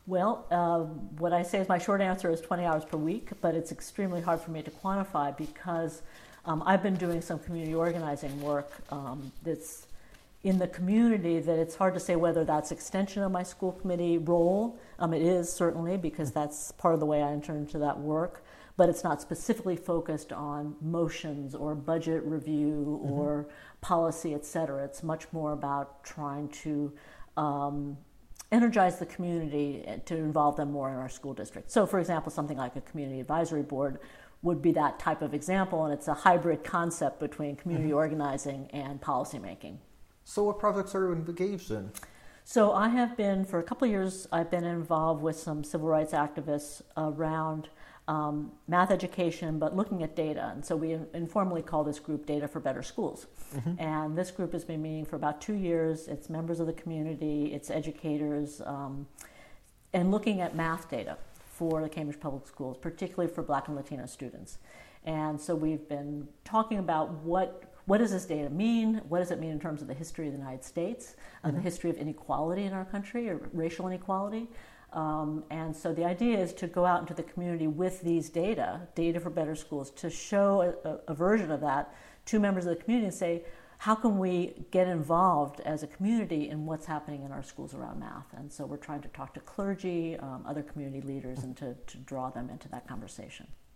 Well, what I say is my short answer is 20 hours per week, but it's extremely hard for me to quantify because I've been doing some community organizing work that's in the community that it's hard to say whether that's extension of my school committee role. It is certainly because that's part of the way I enter into that work, but it's not specifically focused on motions or budget review or policy, et cetera. It's much more about trying to energize the community to involve them more in our school district. So for example, something like a community advisory board would be that type of example, and it's a hybrid concept between community organizing and policymaking. So what projects are you engaged in? So I have been, for a couple of years, I've been involved with some civil rights activists around math education, but looking at data. And so we informally call this group Data for Better Schools. And this group has been meeting for about 2 years. It's members of the community, it's educators, and looking at math data for the Cambridge Public Schools, particularly for Black and Latino students. And so we've been talking about what does this data mean? What does it mean in terms of the history of the United States, the history of inequality in our country, or racial inequality? And so the idea is to go out into the community with these data for Better Schools, to show a version of that to members of the community and say, how can we get involved as a community in what's happening in our schools around math? And so we're trying to talk to clergy, other community leaders, and to draw them into that conversation.